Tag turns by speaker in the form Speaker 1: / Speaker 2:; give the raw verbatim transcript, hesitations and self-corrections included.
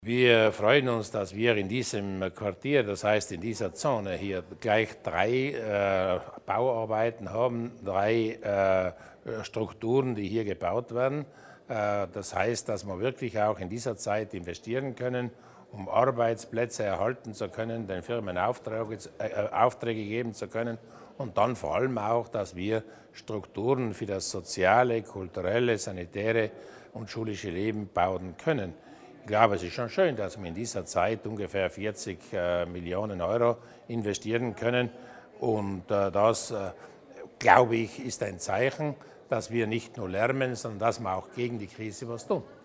Speaker 1: Wir freuen uns, dass wir in diesem Quartier, das heißt in dieser Zone hier, gleich drei äh, Bauarbeiten haben, drei äh, Strukturen, die hier gebaut werden. Äh, das heißt, dass wir wirklich auch in dieser Zeit investieren können, um Arbeitsplätze erhalten zu können, den Firmen Aufträge, äh, Aufträge geben zu können und dann vor allem auch, dass wir Strukturen für das soziale, kulturelle, sanitäre und schulische Leben bauen können. Ich glaube, es ist schon schön, dass wir in dieser Zeit ungefähr vierzig äh, Millionen Euro investieren können. Und äh, das, äh, glaube ich, ist ein Zeichen, dass wir nicht nur lernen, sondern dass wir auch gegen die Krise was tun.